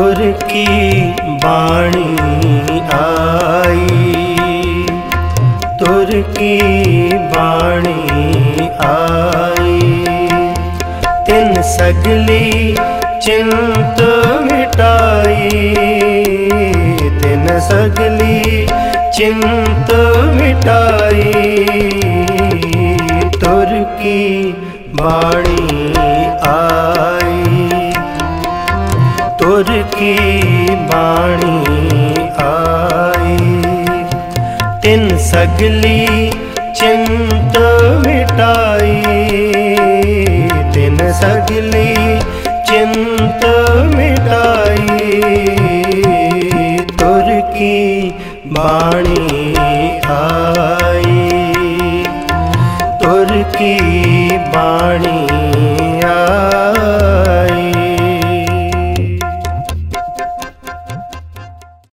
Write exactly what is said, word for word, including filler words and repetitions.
तुर की बाणी आई, तुर की बाणी आई। तिन सगली चिंत मिटाई, तिन सगली चिंत मिटाई। तुर की बाणी आई, तुर की बाणी आई। तिन सगली चिंत मिटाई, तिन सगली चिंत मिटाई। तुर की बाणी